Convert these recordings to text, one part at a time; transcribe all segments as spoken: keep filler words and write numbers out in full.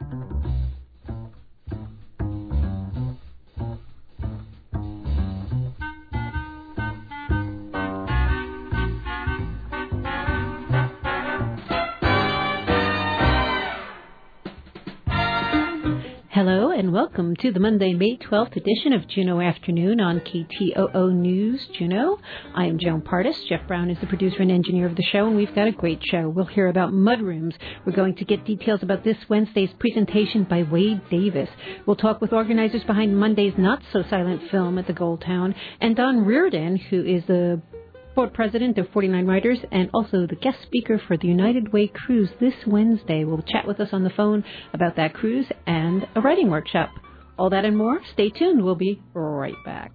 Hello and welcome to the Monday, May twelfth edition of Juneau Afternoon on K T O O News Juneau. I am Joan Pardis. Jeff Brown is the producer and engineer of the show, and we've got a great show. We'll hear about mudrooms. We're going to get details about this Wednesday's presentation by Wade Davis. We'll talk with organizers behind Monday's not-so-silent film at the Gold Town, and Don Reardon, who is the board president of forty-nine Writers and also the guest speaker for the United Way cruise this Wednesday, will chat with us on the phone about that cruise and a writing workshop. All that and more. Stay tuned. We'll be right back.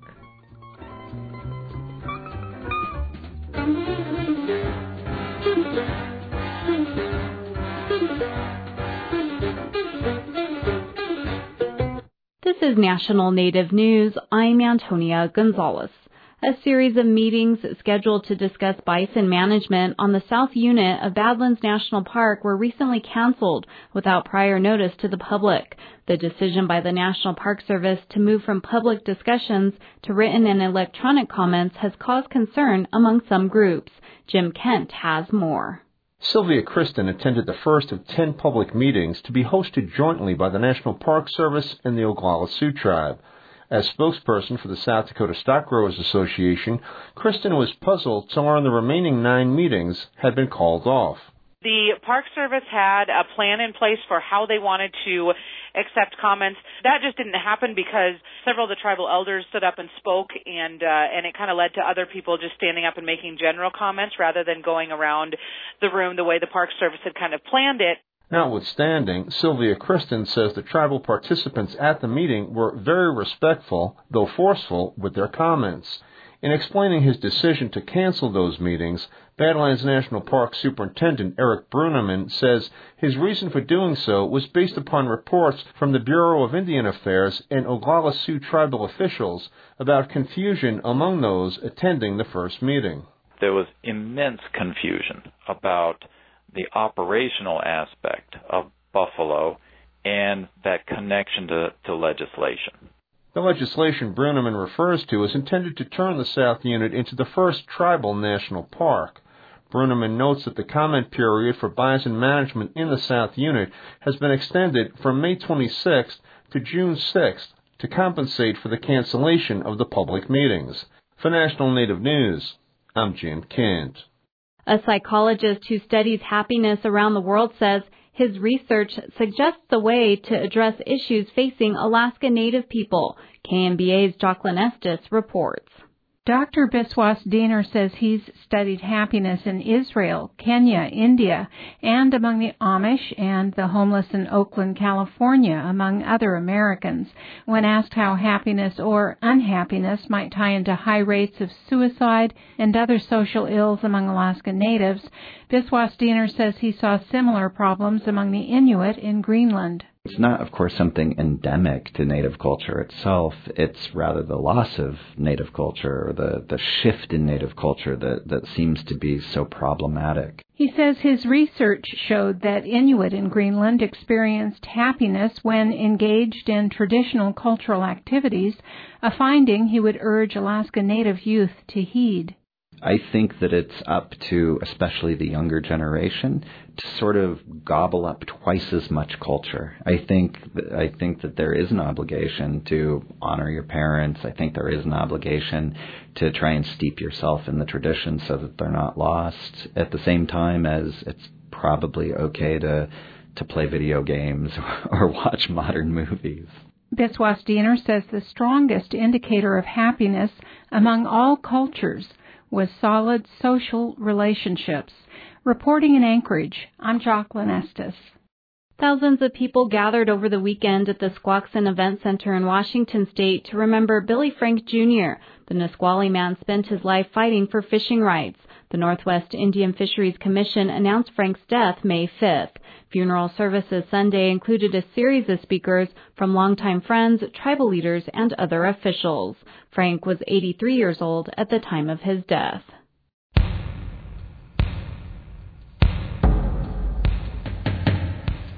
This is National Native News. I'm Antonia Gonzalez. A series of meetings scheduled to discuss bison management on the South Unit of Badlands National Park were recently canceled without prior notice to the public. The decision by the National Park Service to move from public discussions to written and electronic comments has caused concern among some groups. Jim Kent has more. Sylvia Kristen attended the first of ten public meetings to be hosted jointly by the National Park Service and the Oglala Sioux Tribe. As spokesperson for the South Dakota Stock Growers Association, Kristen was puzzled to learn the remaining nine meetings had been called off. The Park Service had a plan in place for how they wanted to accept comments. That just didn't happen because several of the tribal elders stood up and spoke, and uh, and it kind of led to other people just standing up and making general comments rather than going around the room the way the Park Service had kind of planned it. Notwithstanding, Sylvia Kristen says the tribal participants at the meeting were very respectful, though forceful, with their comments. In explaining his decision to cancel those meetings, Badlands National Park Superintendent Eric Bruneman says his reason for doing so was based upon reports from the Bureau of Indian Affairs and Oglala Sioux tribal officials about confusion among those attending the first meeting. There was immense confusion about the operational aspect of Buffalo and that connection to, to legislation. The legislation Bruneman refers to is intended to turn the South Unit into the first tribal national park. Bruneman notes that the comment period for bison management in the South Unit has been extended from May twenty-sixth to June sixth to compensate for the cancellation of the public meetings. For National Native News, I'm Jim Kent. A psychologist who studies happiness around the world says his research suggests the way to address issues facing Alaska Native people. K M B A's Jocelyn Estes reports. Doctor Biswas Diener says he's studied happiness in Israel, Kenya, India, and among the Amish and the homeless in Oakland, California, among other Americans. When asked how happiness or unhappiness might tie into high rates of suicide and other social ills among Alaska Natives, Biswas Diener says he saw similar problems among the Inuit in Greenland. It's not, of course, something endemic to Native culture itself. It's rather the loss of Native culture or the, the shift in Native culture that, that seems to be so problematic. He says his research showed that Inuit in Greenland experienced happiness when engaged in traditional cultural activities, a finding he would urge Alaska Native youth to heed. I think that it's up to especially the younger generation to sort of gobble up twice as much culture. I think th- I think that there is an obligation to honor your parents. I think there is an obligation to try and steep yourself in the tradition so that they're not lost, at the same time as it's probably okay to to play video games or watch modern movies. Biswas Diener says the strongest indicator of happiness among all cultures was solid social relationships. Reporting in Anchorage, I'm Jocelyn Estes. Thousands of people gathered over the weekend at the Squaxin Event Center in Washington State to remember Billy Frank Junior The Nisqually man spent his life fighting for fishing rights. The Northwest Indian Fisheries Commission announced Frank's death May fifth. Funeral services Sunday included a series of speakers from longtime friends, tribal leaders, and other officials. Frank was eighty-three years old at the time of his death.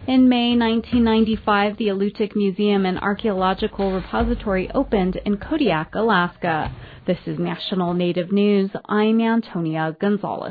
In May nineteen ninety-five, the Alutiiq Museum and Archaeological Repository opened in Kodiak, Alaska. This is National Native News. I'm Antonia Gonzalez.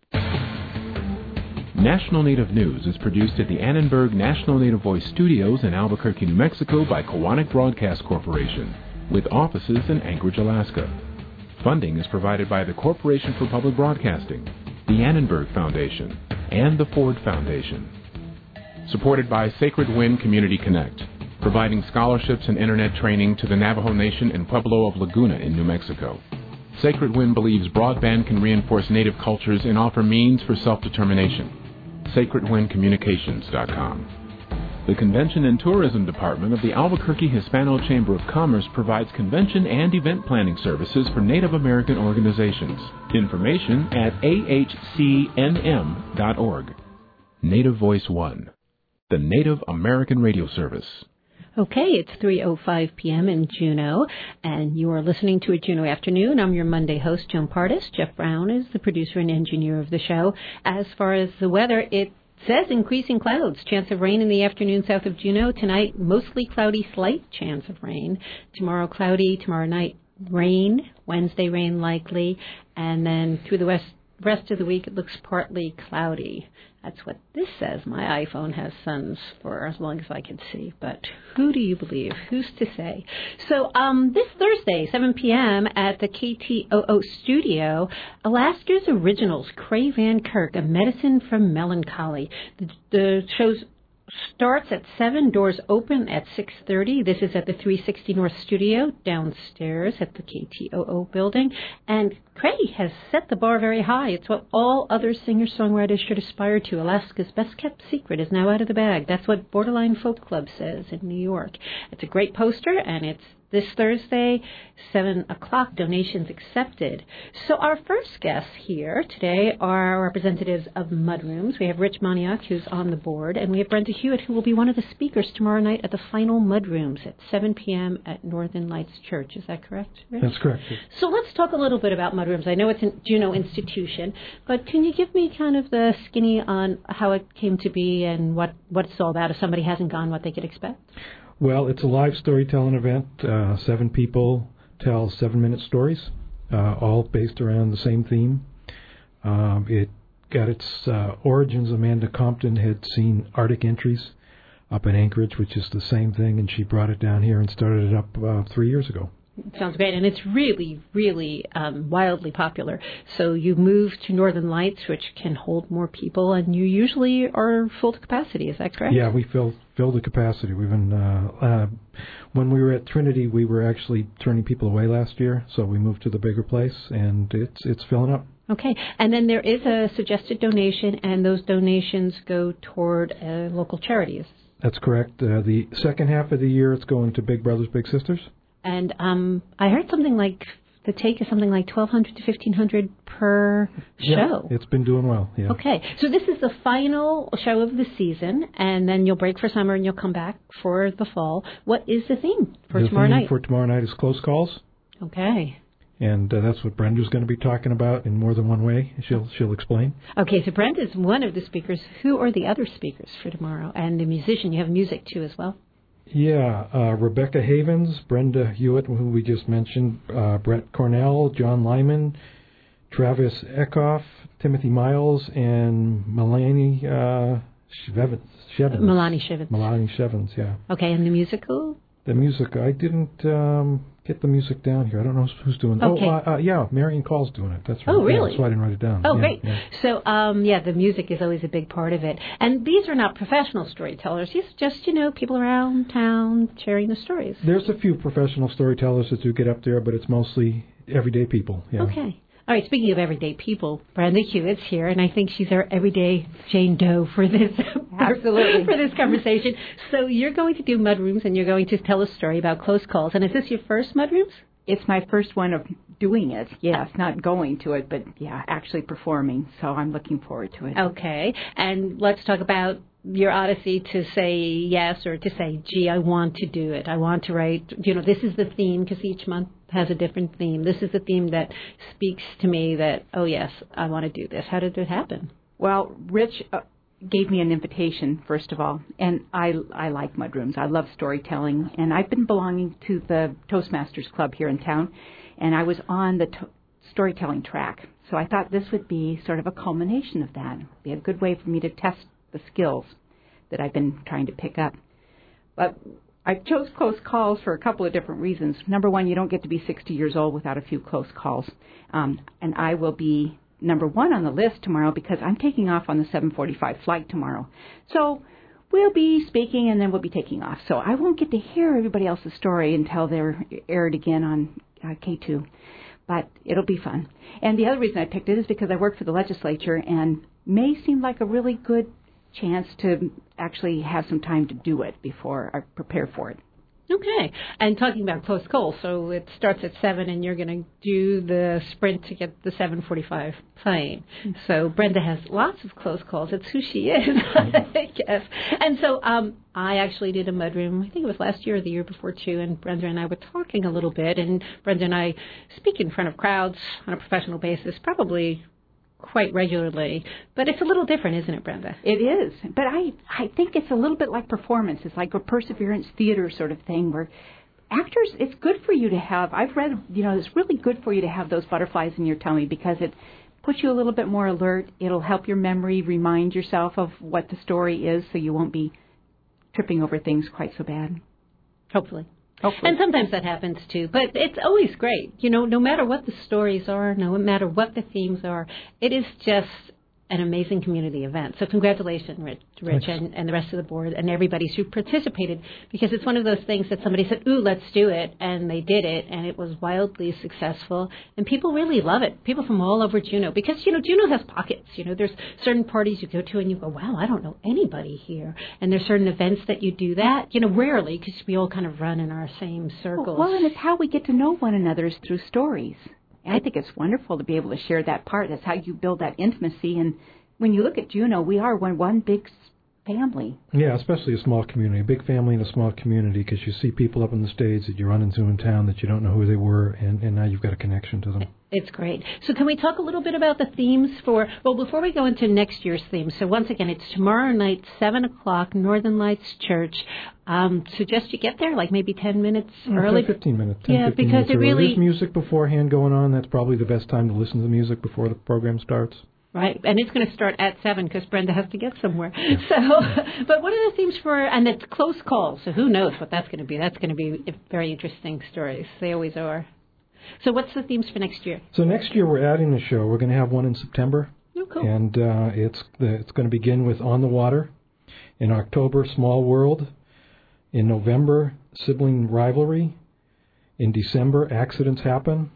National Native News is produced at the Annenberg National Native Voice Studios in Albuquerque, New Mexico by Koahnic Broadcast Corporation, with offices in Anchorage, Alaska. Funding is provided by the Corporation for Public Broadcasting, the Annenberg Foundation, and the Ford Foundation. Supported by Sacred Wind Community Connect, providing scholarships and internet training to the Navajo Nation and Pueblo of Laguna in New Mexico. Sacred Wind believes broadband can reinforce Native cultures and offer means for self-determination. sacred wind communications dot com. The Convention and Tourism Department of the Albuquerque Hispano Chamber of Commerce provides convention and event planning services for Native American organizations. Information at a h c n m dot org. Native Voice One, the Native American Radio Service. Okay, it's three oh five p.m. in Juneau, and you are listening to a Juneau Afternoon. I'm your Monday host, Joan Partis. Jeff Brown is the producer and engineer of the show. As far as the weather, it says increasing clouds, chance of rain in the afternoon south of Juneau. Tonight, mostly cloudy, slight chance of rain. Tomorrow, cloudy. Tomorrow night, rain. Wednesday, rain likely. And then through the west, rest of the week, it looks partly cloudy. That's what this says. My iPhone has suns for as long as I can see. But who do you believe? Who's to say? So um, this Thursday, seven p.m. at the K T O O studio, Alaska's Originals, Cray Van Kirk, A Medicine from Melancholy. The, the show's starts at seven, doors open at six thirty. This is at the three sixty North Studio downstairs at the K T O O building. And Cray has set the bar very high. It's what all other singer-songwriters should aspire to. Alaska's best-kept secret is now out of the bag. That's what Borderline Folk Club says in New York. It's a great poster, and it's this Thursday, seven o'clock, donations accepted. So our first guests here today are representatives of Mudrooms. We have Rich Moniak, who's on the board, and we have Brenda Hewitt, who will be one of the speakers tomorrow night at the final Mudrooms at seven p.m. at Northern Lights Church. Is that correct, Rich? That's correct. So let's talk a little bit about Mudrooms. I know it's a Juneau institution, but can you give me kind of the skinny on how it came to be and what, what it's all about? If somebody hasn't gone, what they could expect? Well, it's a live storytelling event. Uh, seven people tell seven-minute stories, uh, all based around the same theme. Um, it got its uh, origins. Amanda Compton had seen Arctic Entries up in Anchorage, which is the same thing, and she brought it down here and started it up uh, three years ago. Sounds great, and it's really, really um, wildly popular. So you move to Northern Lights, which can hold more people, and you usually are full to capacity. Is that correct? Yeah, we fill fill the capacity. We've been uh, uh, when we were at Trinity, we were actually turning people away last year, so we moved to the bigger place, and it's it's filling up. Okay, and then there is a suggested donation, and those donations go toward uh, local charities. That's correct. Uh, the second half of the year, it's going to Big Brothers Big Sisters. And um, I heard something like the take is something like twelve hundred to fifteen hundred per show. Yeah, it's been doing well. Yeah. Okay, so this is the final show of the season, and then you'll break for summer and you'll come back for the fall. What is the theme for the tomorrow theme night? For tomorrow night is Close Calls. Okay. And uh, that's what Brenda's going to be talking about in more than one way. She'll she'll explain. Okay, so Brenda's one of the speakers. Who are the other speakers for tomorrow? And the musician, you have music too as well. Yeah, uh, Rebecca Havens, Brenda Hewitt, who we just mentioned, uh, Brett Cornell, John Lyman, Travis Eckhoff, Timothy Miles, and Melanie uh, Shevens. Shevens. Melanie Shevens. Melanie Shevens, yeah. Okay, and the musical? The music, I didn't um, get the music down here. I don't know who's doing it. Okay. Oh, uh, uh, yeah, Marion Call's doing it. That's right. Oh, really? Yeah, that's why I didn't write it down. Oh, yeah, great. Yeah. So, um, yeah, the music is always a big part of it. And these are not professional storytellers. These are just, you know, people around town sharing the stories. There's a few professional storytellers that do get up there, but it's mostly everyday people. Yeah. Okay. All right, speaking of everyday people, Brenda Hewitt's here, and I think she's our everyday Jane Doe for this absolutely for this conversation. So you're going to do Mudrooms, and you're going to tell a story about Close Calls. And is this your first Mudrooms? It's my first one of doing it. Yes, not going to it, but, yeah, actually performing. So I'm looking forward to it. Okay. And let's talk about your odyssey to say yes or to say, gee, I want to do it. I want to write, you know, this is the theme, because each month has a different theme. This is the theme that speaks to me that, oh, yes, I want to do this. How did it happen? Well, Rich, uh, gave me an invitation, first of all. And I, I like mudrooms. I love storytelling. And I've been belonging to the Toastmasters Club here in town, and I was on the to- storytelling track. So I thought this would be sort of a culmination of that. It would be a good way for me to test the skills that I've been trying to pick up. But I chose close calls for a couple of different reasons. Number one, you don't get to be sixty years old without a few close calls. Um, and I will be number one on the list tomorrow because I'm taking off on the seven forty-five flight tomorrow. So we'll be speaking and then we'll be taking off. So I won't get to hear everybody else's story until they're aired again on uh, K two. But it'll be fun. And the other reason I picked it is because I work for the legislature, and May seemed like a really good chance to actually have some time to do it before I prepare for it. Okay. And talking about close calls, so it starts at seven, and you're going to do the sprint to get the seven forty-five plane. Mm-hmm. So Brenda has lots of close calls. It's who she is, I guess. And so um, I actually did a mudroom, I think it was last year or the year before, too, and Brenda and I were talking a little bit, and Brenda and I speak in front of crowds on a professional basis, probably quite regularly, but it's a little different, isn't it, Brenda? It is, but I, I think it's a little bit like performance. It's like a perseverance theater sort of thing where actors, it's good for you to have, I've read, you know, it's really good for you to have those butterflies in your tummy because it puts you a little bit more alert. It'll help your memory remind yourself of what the story is so you won't be tripping over things quite so bad. Hopefully. Hopefully. And sometimes that happens, too. But it's always great. You know, no matter what the stories are, no matter what the themes are, it is just an amazing community event. So congratulations, Rich, Rich and, and the rest of the board and everybody who participated, because it's one of those things that somebody said, ooh, let's do it, and they did it, and it was wildly successful, and people really love it. People from all over Juneau, because, you know, Juneau has pockets. You know, there's certain parties you go to and you go, wow, I don't know anybody here. And there's certain events that you do that, you know, rarely, because we all kind of run in our same circles. Well, and it's how we get to know one another is through stories. I think it's wonderful to be able to share that part. That's how you build that intimacy. And when you look at Juneau, we are one, one big family. Yeah, especially a small community, a big family in a small community, because you see people up on the stage that you run into in town that you don't know who they were, and, and now you've got a connection to them. It's great. So can we talk a little bit about the themes for, well, before we go into next year's themes, so once again, it's tomorrow night, seven o'clock, Northern Lights Church. Um, suggest you get there like maybe ten minutes early. Okay, fifteen minutes. ten, yeah, fifteen because minutes it early. really... There's music beforehand going on. That's probably the best time to listen to the music before the program starts. Right, and it's going to start at seven because Brenda has to get somewhere. Yeah. So, but what are the themes for, and it's close calls, so who knows what that's going to be. That's going to be very interesting stories. They always are. So what's the themes for next year? So next year we're adding a show. We're going to have one in September. Oh, cool. And uh, it's the, it's going to begin with On the Water. In October, Small World. In November, Sibling Rivalry. In December, Accidents Happen.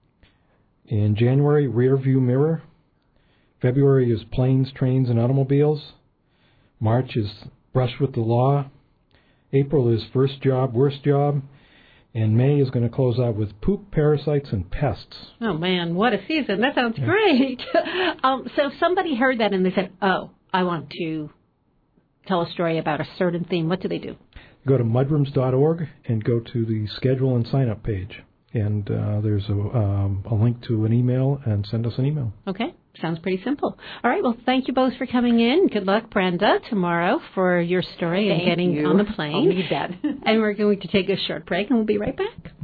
In January, Rear View Mirror. February is Planes, Trains, and Automobiles. March is Brush with the Law. April is First Job, Worst Job. And May is going to close out with Poop, Parasites, and Pests. Oh, man, what a season. That sounds yeah. great. um, so if somebody heard that and they said, oh, I want to tell a story about a certain theme, what do they do? Go to mudrooms dot org and go to the schedule and sign up page. And uh, there's a, um, a link to an email, and send us an email. Okay. Sounds pretty simple. All right. Well, thank you both for coming in. Good luck, Brenda, tomorrow for your story thank and getting you. on the plane. I'll need that. And we're going to take a short break, and we'll be right back.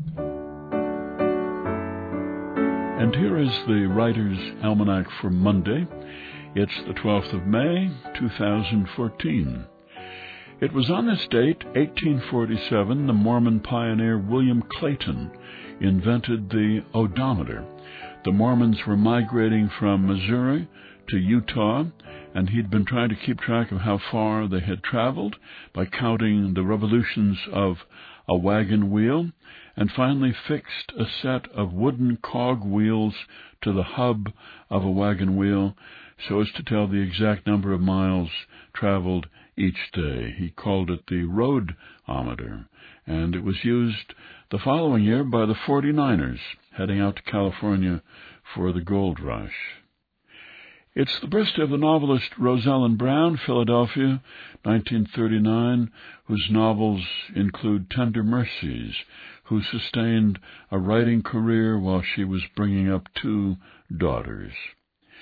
And here is the Writer's Almanac for Monday. It's the twelfth of May, two thousand fourteen. It was on this date, eighteen forty-seven, the Mormon pioneer William Clayton invented the odometer. The Mormons were migrating from Missouri to Utah, and he'd been trying to keep track of how far they had traveled by counting the revolutions of a wagon wheel, and finally fixed a set of wooden cog wheels to the hub of a wagon wheel so as to tell the exact number of miles traveled each day. He called it the roadometer, and it was used the following year by the forty-niners heading out to California for the gold rush. It's the birthday of the novelist Rosalind Brown, Philadelphia, nineteen thirty-nine, whose novels include Tender Mercies, who sustained a writing career while she was bringing up two daughters.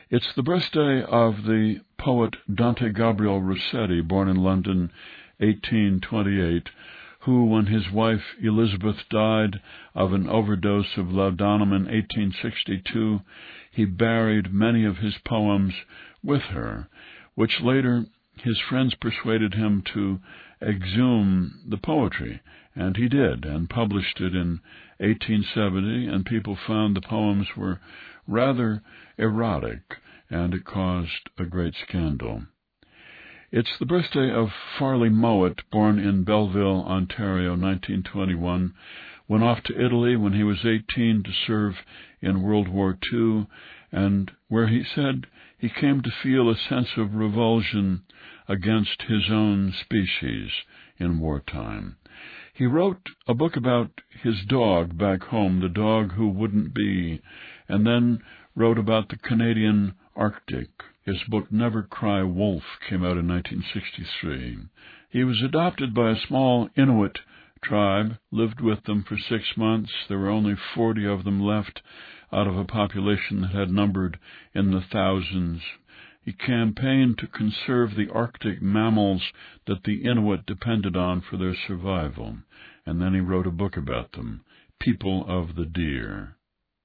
It's the birthday of the poet Dante Gabriel Rossetti, born in London, eighteen twenty-eight, who, when his wife Elizabeth died of an overdose of laudanum in eighteen sixty-two, he buried many of his poems with her, which later his friends persuaded him to exhume the poetry, and he did, and published it in eighteen seventy, and people found the poems were rather erotic, and it caused a great scandal. It's the birthday of Farley Mowat, born in Belleville, Ontario, nineteen twenty-one, went off to Italy when he was eighteen to serve in World War Two, and where he said he came to feel a sense of revulsion against his own species in wartime. He wrote a book about his dog back home, the dog who wouldn't be, and then wrote about the Canadian Arctic. His book Never Cry Wolf came out in nineteen sixty-three. He was adopted by a small Inuit tribe, lived with them for six months. There were only forty of them left out of a population that had numbered in the thousands. He campaigned to conserve the Arctic mammals that the Inuit depended on for their survival, and then he wrote a book about them, People of the Deer.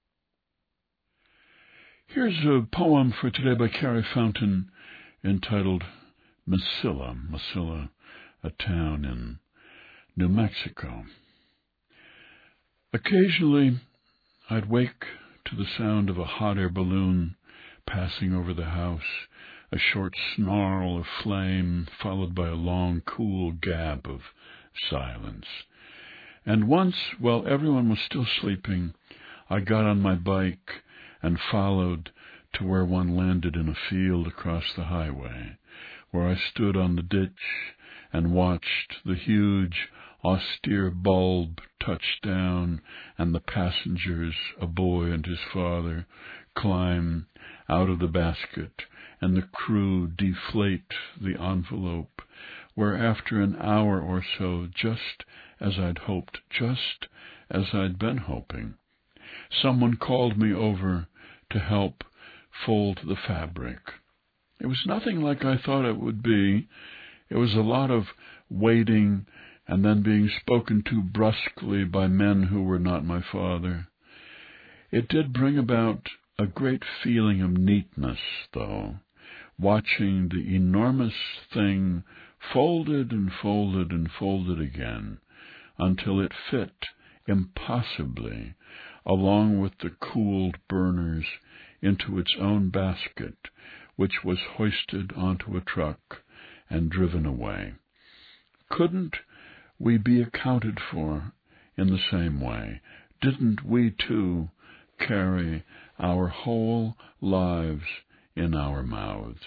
Here's a poem for today by Carrie Fountain entitled Mesilla, Mesilla, a town in New Mexico. Occasionally, I'd wake to the sound of a hot air balloon passing over the house, a short snarl of flame followed by a long, cool gap of silence. And once, while everyone was still sleeping, I got on my bike and followed to where one landed in a field across the highway, where I stood on the ditch and watched the huge, austere bulb touch down and the passengers, a boy and his father, climb out of the basket and the crew deflate the envelope, where after an hour or so, just as I'd hoped, just as I'd been hoping, someone called me over to help fold the fabric. It was nothing like I thought it would be. It was a lot of waiting and then being spoken to brusquely by men who were not my father. It did bring about a great feeling of neatness, though, watching the enormous thing folded and folded and folded again until it fit impossibly along with the cooled burners into its own basket, which was hoisted onto a truck and driven away. Couldn't we be accounted for in the same way? Didn't we, too, carry our whole lives in our mouths?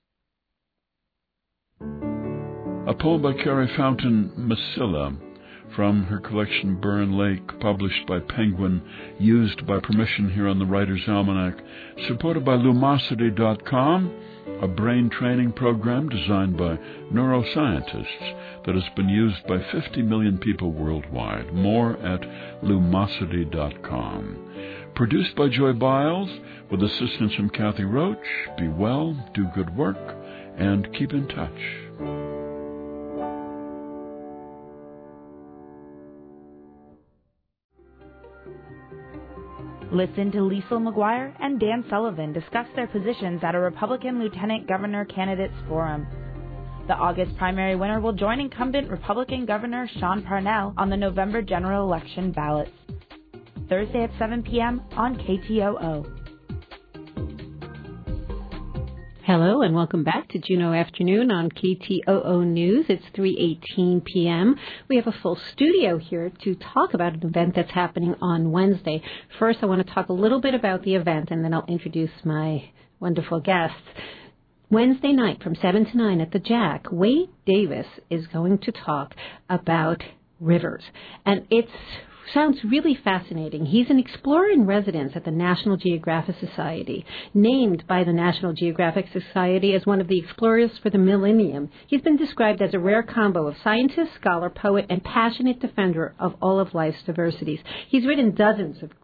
A poem by Carrie Fountain, Mesilla, from her collection Burn Lake, published by Penguin, used by permission here on the Writer's Almanac, supported by Lumosity dot com, a brain training program designed by neuroscientists that has been used by fifty million people worldwide. More at Lumosity dot com. Produced by Joy Biles, with assistance from Kathy Roach. Be well, do good work, and keep in touch. Listen to Liesl McGuire and Dan Sullivan discuss their positions at a Republican Lieutenant Governor Candidates Forum. The August primary winner will join incumbent Republican Governor Sean Parnell on the November general election ballots. Thursday at seven p.m. on K T O O. Hello and welcome back to Juneau Afternoon on K T O O News. It's three eighteen p.m. We have a full studio here to talk about an event that's happening on Wednesday. First, I want to talk a little bit about the event, and then I'll introduce my wonderful guests. Wednesday night from seven to nine at the Jack, Wade Davis is going to talk about rivers. And it's sounds really fascinating. He's an explorer in residence at the National Geographic Society, named by the National Geographic Society as one of the explorers for the millennium. He's been described as a rare combo of scientist, scholar, poet, and passionate defender of all of life's diversities. He's written dozens of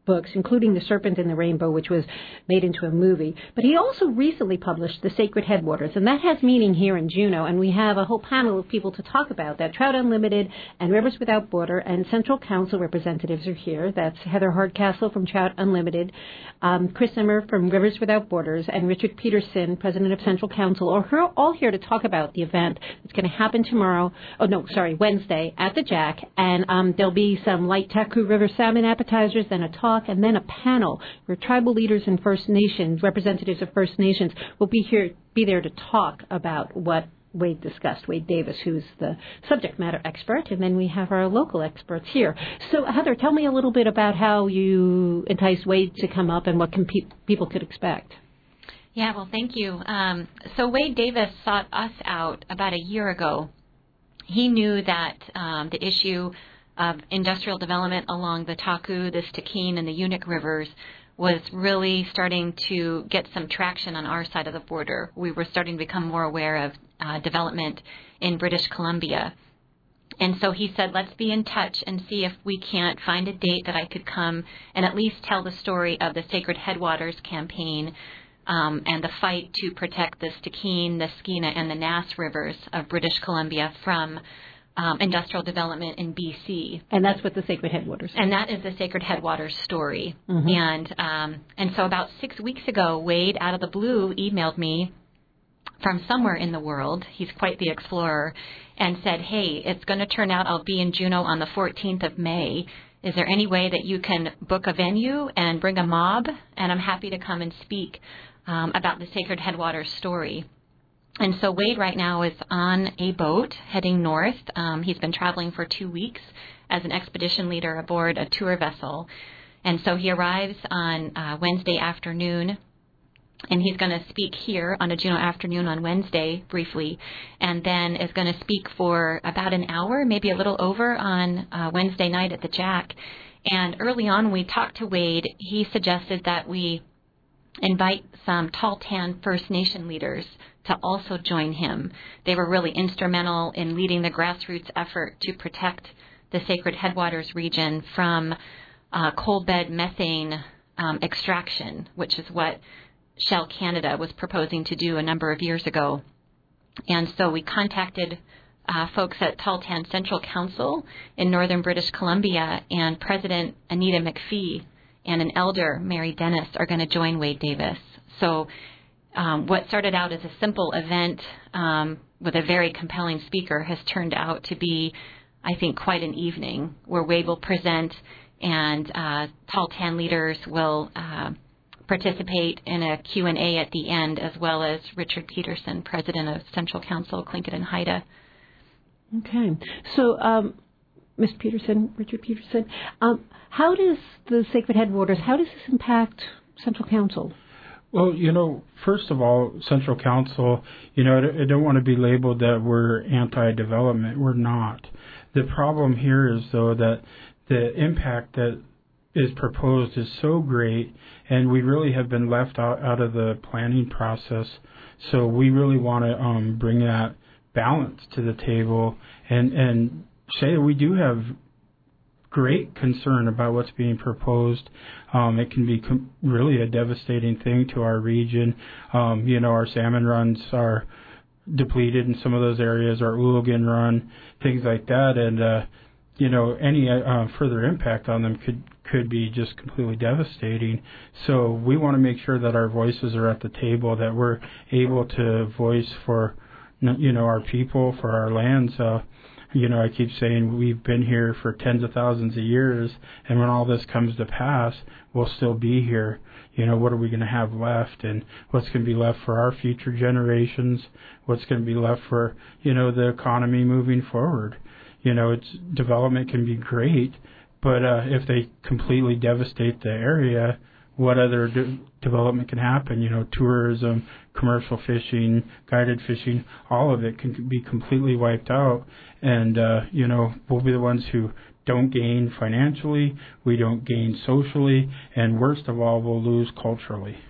books, including The Serpent and the Rainbow, which was made into a movie. But he also recently published The Sacred Headwaters, and that has meaning here in Juneau, and we have a whole panel of people to talk about that. Trout Unlimited and Rivers Without Border and Central Council representatives are here. That's Heather Hardcastle from Trout Unlimited, um, Chris Zimmer from Rivers Without Borders, and Richard Peterson, president of Central Council, are all here to talk about the event that's going to happen tomorrow, oh no, sorry, Wednesday at the Jack, and um, there'll be some light Taku River salmon appetizers, then a talk, and then a panel where tribal leaders and First Nations, representatives of First Nations, will be here, be there to talk about what Wade discussed, Wade Davis, who's the subject matter expert, and then we have our local experts here. So, Heather, tell me a little bit about how you enticed Wade to come up and what can pe- people could expect. Yeah, well, thank you. Um, so Wade Davis sought us out about a year ago. He knew that um, the issue of industrial development along the Taku, the Stikine, and the Unic rivers was really starting to get some traction on our side of the border. We were starting to become more aware of uh, development in British Columbia. And so he said, let's be in touch and see if we can't find a date that I could come and at least tell the story of the Sacred Headwaters campaign um, and the fight to protect the Stikine, the Skeena, and the Nass rivers of British Columbia from Um, industrial development in B C. And that's what the Sacred Headwaters is. And that is the Sacred Headwaters story. Mm-hmm. And um, and so about six weeks ago, Wade, out of the blue, emailed me from somewhere in the world. He's quite the explorer. And said, hey, it's going to turn out I'll be in Juneau on the fourteenth of May. Is there any way that you can book a venue and bring a mob? And I'm happy to come and speak um, about the Sacred Headwaters story. And so Wade right now is on a boat heading north. Um, he's been traveling for two weeks as an expedition leader aboard a tour vessel. And so he arrives on uh, Wednesday afternoon, and he's going to speak here on a Juneau afternoon on Wednesday briefly, and then is going to speak for about an hour, maybe a little over, on uh, Wednesday night at the Jack. And early on when we talked to Wade, he suggested that we invite some Tahltan First Nation leaders to also join him. They were really instrumental in leading the grassroots effort to protect the Sacred Headwaters region from uh, coal bed methane um, extraction, which is what Shell Canada was proposing to do a number of years ago. And so we contacted uh, folks at Tahltan Central Council in northern British Columbia, and President Anita McPhee and an elder, Mary Dennis, are going to join Wade Davis. So um, what started out as a simple event um, with a very compelling speaker has turned out to be, I think, quite an evening where Wade will present and uh, Tahltan leaders will uh, participate in a Q and A at the end, as well as Richard Peterson, president of Central Council, Tlingit and Haida. Okay. So, um, Mister Peterson, Richard Peterson, um, how does the Sacred Headwaters, how does this impact Central Council? Well, you know, first of all, Central Council, you know, I don't want to be labeled that we're anti-development. We're not. The problem here is, though, that the impact that is proposed is so great, and we really have been left out, out of the planning process. So we really want to um, bring that balance to the table and, and say that we do have great concern about what's being proposed. Um, it can be com- really a devastating thing to our region. Um, you know, our salmon runs are depleted in some of those areas, our Ooligan run, things like that, and uh, you know, any uh, further impact on them could could be just completely devastating. So we want to make sure that our voices are at the table, that we're able to voice for, you know, our people, for our lands. Uh, you know, I keep saying we've been here for tens of thousands of years, and when all this comes to pass, we'll still be here. You know, what are we going to have left, and what's going to be left for our future generations? What's going to be left for, you know, the economy moving forward? You know, it's development can be great, but uh, if they completely devastate the area, what other de- development can happen? You know, tourism, commercial fishing, guided fishing, all of it can be completely wiped out. And, uh, you know, we'll be the ones who don't gain financially, we don't gain socially, and worst of all, we'll lose culturally.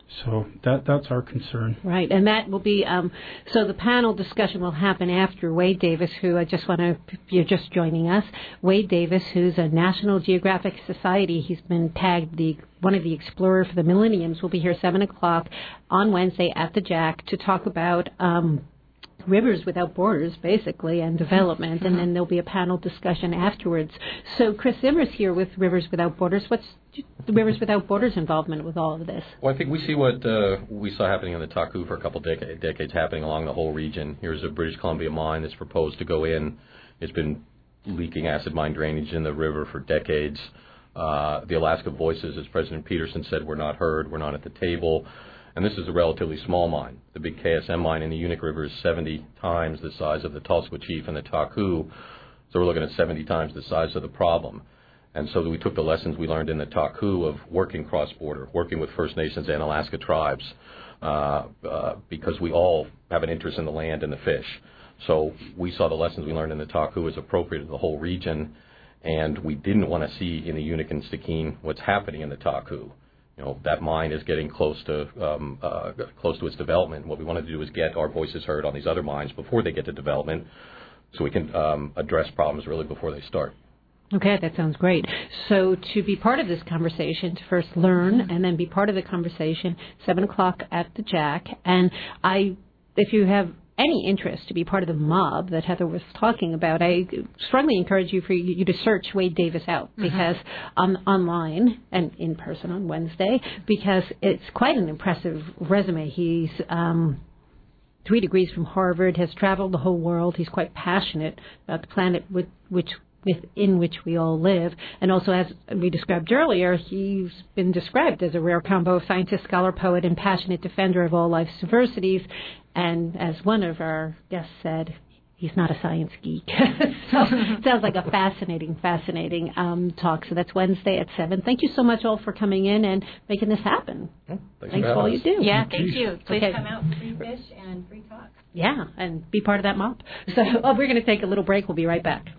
So that that's our concern. Right, and that will be, um, so the panel discussion will happen after Wade Davis, who I just want to, if you're just joining us, Wade Davis, who's a National Geographic Society, he's been tagged the one of the Explorer for the Millenniums, will be here seven o'clock on Wednesday at the Jack to talk about um, Rivers Without Borders, basically, and development, and then there'll be a panel discussion afterwards. So Chris Zimmer's here with Rivers Without Borders. What's the Rivers Without Borders involvement with all of this? Well, I think we see what uh, we saw happening in the Taku for a couple dec- decades happening along the whole region. Here's a British Columbia mine that's proposed to go in. It's been leaking acid mine drainage in the river for decades. Uh, the Alaska Voices, as President Peterson said, were not heard, we're not at the table. And this is a relatively small mine. The big K S M mine in the Unuk River is seventy times the size of the Tulsa Chief and the Taku. So we're looking at seventy times the size of the problem. And so we took the lessons we learned in the Taku of working cross-border, working with First Nations and Alaska tribes, uh, uh, because we all have an interest in the land and the fish. So we saw the lessons we learned in the Taku as appropriate to the whole region, and we didn't want to see in the Unuk and Stikine what's happening in the Taku. You know, that mine is getting close to um, uh, close to its development. What we wanted to do is get our voices heard on these other mines before they get to development, so we can um, address problems really before they start. Okay, that sounds great. So to be part of this conversation, to first learn and then be part of the conversation, seven o'clock at the Jack. And I, if you have any interest to be part of the mob that Heather was talking about, I strongly encourage you for you to search Wade Davis out, because mm-hmm. on, online and in person on Wednesday, because it's quite an impressive resume. He's um, three degrees from Harvard, has traveled the whole world. He's quite passionate about the planet with which within which we all live. And also, as we described earlier, he's been described as a rare combo of scientist, scholar, poet, and passionate defender of all life's diversities. And as one of our guests said, he's not a science geek. So it sounds like a fascinating, fascinating um, talk. So that's Wednesday at seven. Thank you so much all for coming in and making this happen. Yeah, thanks thanks for, for all us. you do. Yeah, thank you. Please okay. come out, free fish and free talk. Yeah, and be part of that mob. So oh, we're going to take a little break. We'll be right back.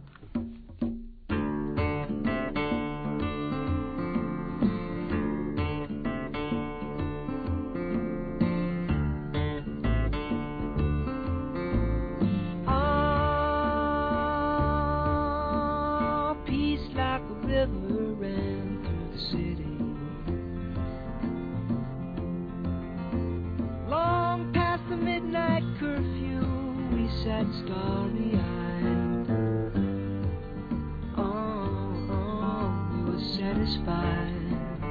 Starry-eyed, oh, oh, we were satisfied.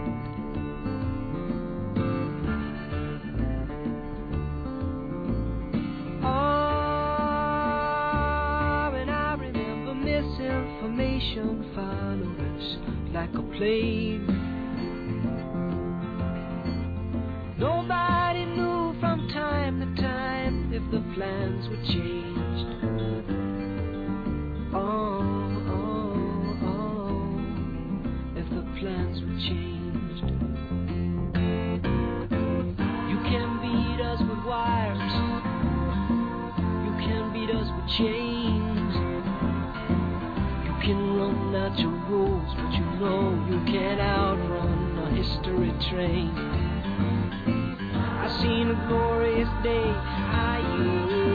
Oh, and I remember misinformation followed us like a plague. Nobody knew from time to time if the plans would change. Oh, oh, oh, if the plans were changed. You can beat us with wires, you can beat us with chains. You can run out your rules, but you know you can't outrun a history train. I seen a glorious day, I used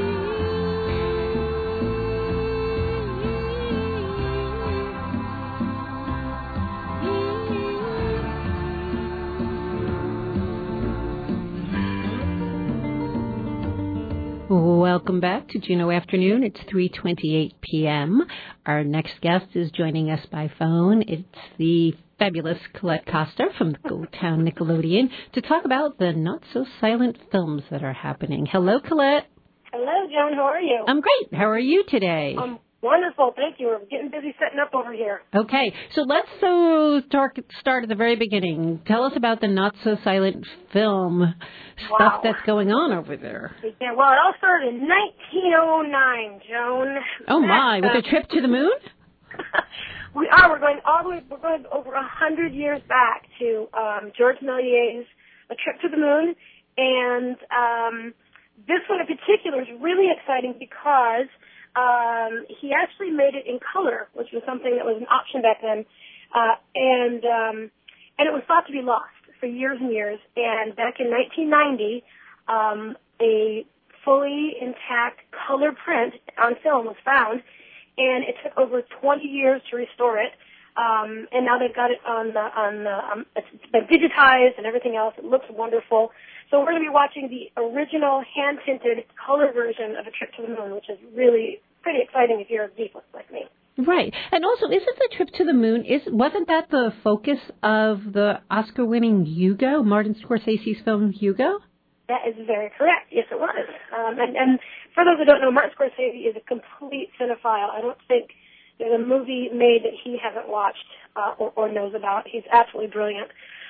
Welcome back to Juneau Afternoon. It's three twenty-eight p.m. Our next guest is joining us by phone. It's the fabulous Colette Costa from the Go Town Nickelodeon to talk about the not-so-silent films that are happening. Hello, Colette. Hello, Joan. How are you? I'm great. How are you today? Um, wonderful. Thank you. We're getting busy setting up over here. Okay. So let's so start, start at the very beginning. Tell us about the not-so-silent film wow. stuff that's going on over there. Yeah, well, it all started in nineteen oh nine, Joan. Oh, my. With a trip to the moon? We are. We're going all the way. We're going over a hundred years back to um, George Méliès's A Trip to the Moon, and um, this one in particular is really exciting because um, he actually made it in color, which was something that was an option back then, uh, and um, and it was thought to be lost. for years and years, and back in nineteen ninety, um, a fully intact color print on film was found, and it took over twenty years to restore it. Um, and now they've got it on the, on the, um, it's been digitized and everything else. It looks wonderful. So we're going to be watching the original hand-tinted color version of A Trip to the Moon, which is really pretty exciting if you're a geek like me. Right. And also, isn't The Trip to the Moon, is, wasn't that the focus of the Oscar-winning Hugo, Martin Scorsese's film Hugo? That is very correct. Yes, it was. Um, and, and for those who don't know, Martin Scorsese is a complete cinephile. I don't think there's a movie made that he hasn't watched uh, or, or knows about. He's absolutely brilliant.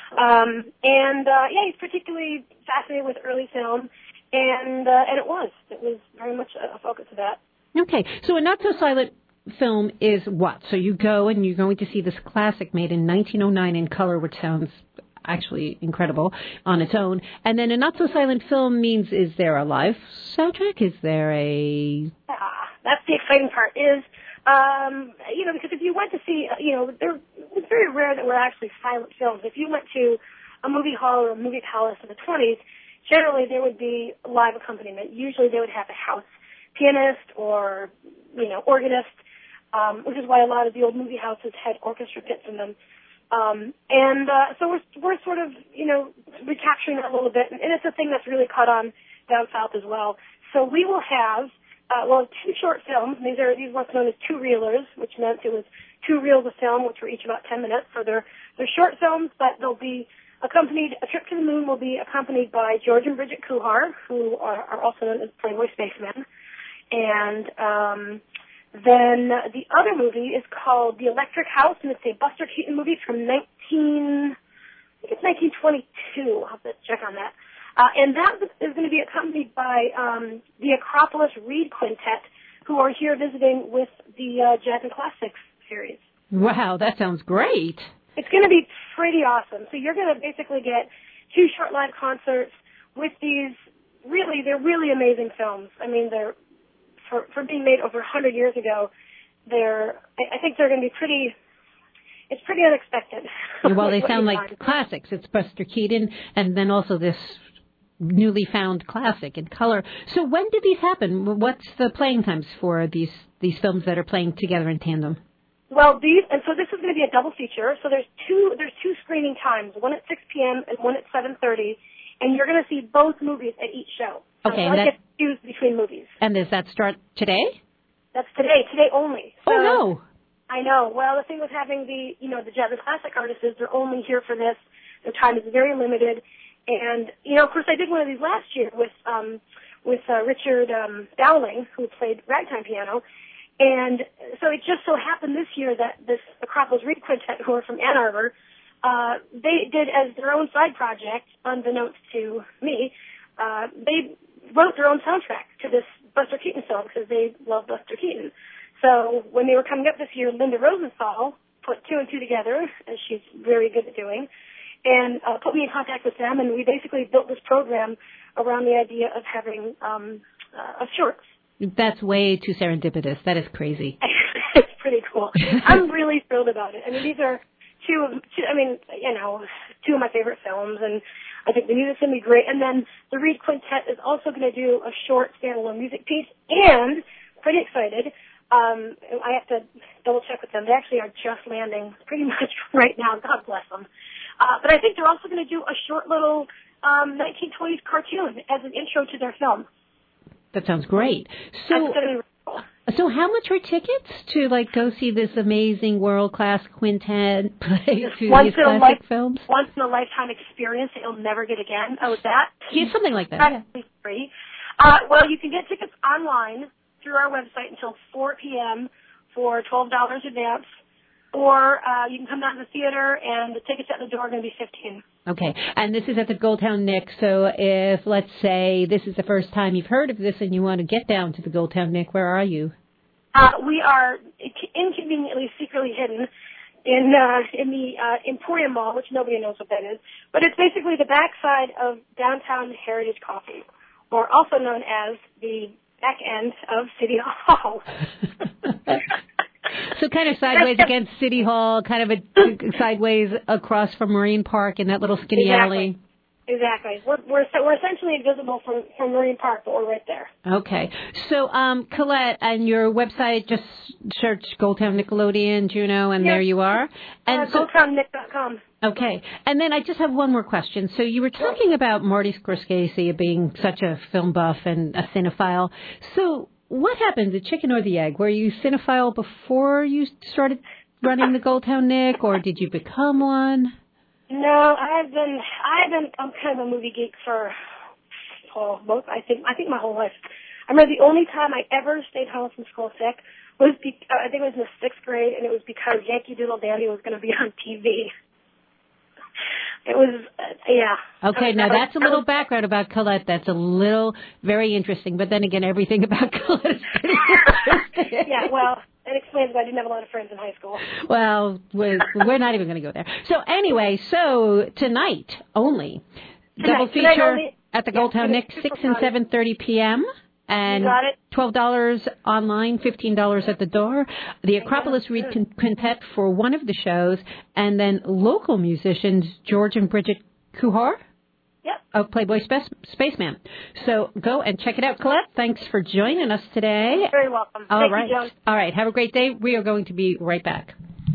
Um, and, uh, yeah, he's particularly fascinated with early film, and uh, and it was. It was very much a focus of that. Okay. So a not-so-silent film is what? So you go and you're going to see this classic made in nineteen oh nine in color, which sounds actually incredible on its own. And then a not-so-silent film means, is there a live soundtrack? Is there a... Ah, that's the exciting part, is... Um, you know, because if you went to see, you know, there, it's very rare that we're actually silent films. If you went to a movie hall or a movie palace in the twenties, generally there would be live accompaniment. Usually they would have a house pianist or, you know, organist, um, which is why a lot of the old movie houses had orchestra pits in them. Um, and uh, so we're we're sort of, you know, recapturing that a little bit, and it's a thing that's really caught on down south as well. So we will have. Uh, well, two short films. These are these what's known as two-reelers, which meant it was two reels of film, which were each about ten minutes. So they're they're short films, but they'll be accompanied. A Trip to the Moon will be accompanied by George and Bridget Kuhar, who are, are also known as Playboy Spacemen. And um, then the other movie is called The Electric House, and it's a Buster Keaton movie from nineteen. I think it's nineteen twenty-two. I'll have to check on that. Uh, and that is going to be accompanied by um, the Acropolis Reed Quintet, who are here visiting with the uh, Jazz and Classics series. Wow, that sounds great. It's going to be pretty awesome. So you're going to basically get two short live concerts with these really, they're really amazing films. I mean, they're, for, for being made over one hundred years ago, they're, I think they're going to be pretty... It's pretty unexpected. Well, they sound like find. classics. It's Buster Keaton, and then also this newly found classic in color. So when did these happen? What's the playing times for these these films that are playing together in tandem? Well, these and so this is going to be a double feature. So there's two there's two screening times, one at six p.m. and one at seven thirty, and you're going to see both movies at each show. So okay, so and I that, get to choose between movies. And does that start today? That's today, today only. So, oh no. I know. Well, the thing with having the, you know, the Jazz and Classic artists is they're only here for this. Their time is very limited. And, you know, of course, I did one of these last year with um, with uh, Richard um, Dowling, who played ragtime piano. And so it just so happened this year that this Acropolis Reed Quintet, who are from Ann Arbor, uh, they did as their own side project, unbeknownst to me, uh, they wrote their own soundtrack to this Buster Keaton film because they love Buster Keaton. So when they were coming up this year, Linda Rosenthal put two and two together, as she's very good at doing, and uh, put me in contact with them, and we basically built this program around the idea of having um, uh, of shorts. That's way too serendipitous. That is crazy. It's pretty cool. I'm really thrilled about it. I mean, these are two of, two, I mean, you know, two of my favorite films, and I think the music's going to be great. And then the Reed Quintet is also going to do a short standalone music piece, and pretty excited. Um, I have to double check with them. They actually are just landing pretty much right now. God bless them. Uh, but I think they're also going to do a short little um, nineteen twenties cartoon as an intro to their film. That sounds great. So, so how much are tickets to like go see this amazing world class quintet play to once these classic life, films? Once in a lifetime experience that you'll never get again. Oh, that? Yeah, something like that. Practically yeah. free. Uh, well, you can get tickets online through our website until four p.m. for twelve dollars advance, or uh, you can come down to the theater, and the tickets at the door are going to be fifteen dollars. Okay, and this is at the Goldtown Nick, so if, let's say, this is the first time you've heard of this and you want to get down to the Goldtown Nick, where are you? Uh, we are inconveniently secretly hidden in uh, in the uh, Emporium Mall, which nobody knows what that is, but it's basically the backside of Downtown Heritage Coffee, or also known as the back end of City Hall. So kind of sideways against City Hall, kind of a sideways across from Marine Park in that little skinny exactly. alley. Exactly. We're, we're we're essentially invisible from, from Marine Park, but we're right there. Okay. So, um, Colette, on your website, just search Goldtown Nickelodeon, Juneau, and yes. there you are. And uh, so, goldtown nick dot com. Okay. And then I just have one more question. So you were talking about Marty Scorsese being such a film buff and a cinephile. So what happened, the chicken or the egg? Were you cinephile before you started running the Goldtown Nick, or did you become one? No, I've been, I've been, I'm kind of a movie geek for, oh, both, I think, I think my whole life. I remember the only time I ever stayed home from school sick was, be, I think it was in the sixth grade, and it was because Yankee Doodle Dandy was going to be on T V. It was, uh, yeah. Okay, now that's a little background about Colette. That's a little, very interesting. But then again, everything about Colette is pretty interesting. Yeah, well, it explains why I didn't have a lot of friends in high school. Well, we're, we're not even going to go there. So anyway, so tonight only, tonight, double feature tonight only, at the yeah, Goldtown Nick, six and seven thirty p.m. And you got it. twelve dollars online, fifteen dollars at the door. The Acropolis Reed Quintet for one of the shows, and then local musicians George and Bridget Kuhar yep. of Playboy Space, Spaceman. So go and check it out. Colette, thanks for joining us today. You're very welcome. All Thank right. you, Joan. All right. Have a great day. We are going to be right back.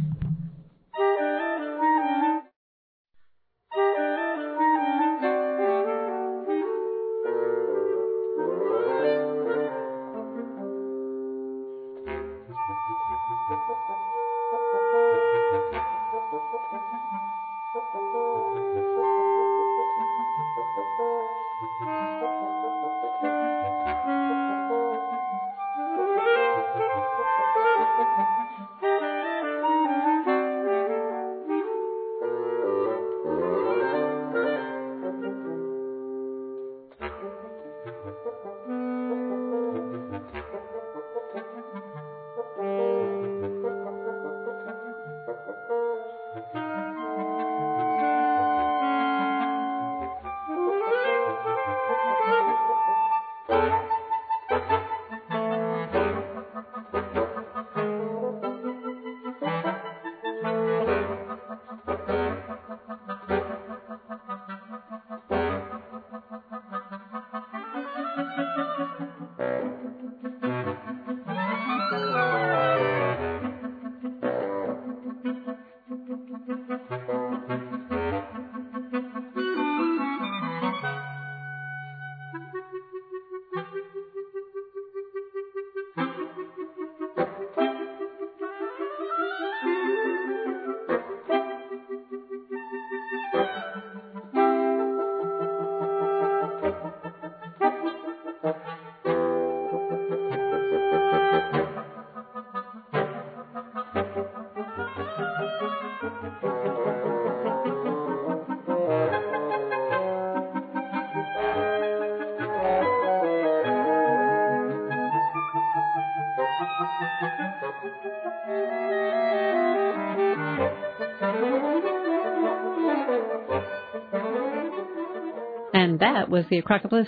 And that was the Acropolis.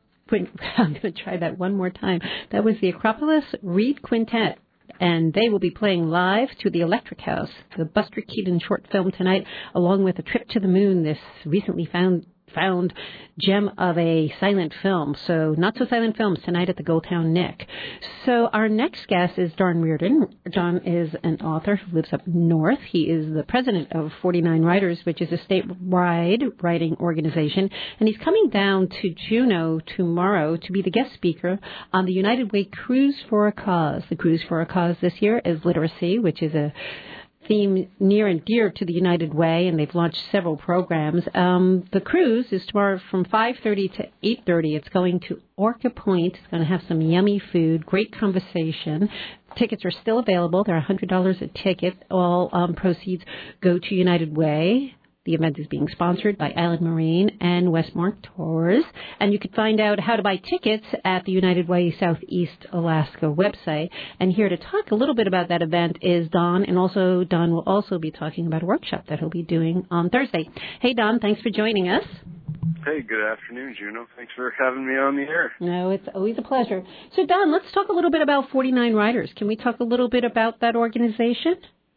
I'm going to try that one more time. That was the Acropolis Reed Quintet. And they will be playing live to the Electric House, the Buster Keaton short film tonight, along with A Trip to the Moon, this recently found found gem of a silent film. So not so silent films tonight at the Goldtown Nick. So our next guest is Don Reardon. Don is an author who lives up north. He is the president of forty-nine Writers, which is a statewide writing organization. And he's coming down to Juneau tomorrow to be the guest speaker on the United Way Cruise for a Cause. The Cruise for a Cause this year is literacy, which is a theme near and dear to the United Way, and they've launched several programs. Um, the cruise is tomorrow from five thirty to eight thirty. It's going to Orca Point. It's going to have some yummy food, great conversation. Tickets are still available. They're one hundred dollars a ticket. All um, proceeds go to United Way. The event is being sponsored by Island Marine and Westmark Tours. And you can find out how to buy tickets at the United Way Southeast Alaska website. And here to talk a little bit about that event is Don. And also, Don will also be talking about a workshop that he'll be doing on Thursday. Hey, Don, thanks for joining us. Hey, good afternoon, Juno. Thanks for having me on the air. No, it's always a pleasure. So, Don, let's talk a little bit about forty-nine Riders. Can we talk a little bit about that organization?